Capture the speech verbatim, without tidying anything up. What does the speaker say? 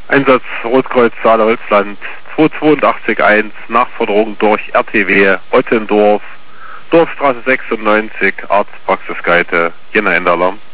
Einsatz Rotkreuz Saale-Holzland zweihundertzweiundachtzig eins, Nachforderung durch R T W Ottendorf, Dorfstraße sechsundneunzig, Arztpraxis Geite, Jena Endalarm.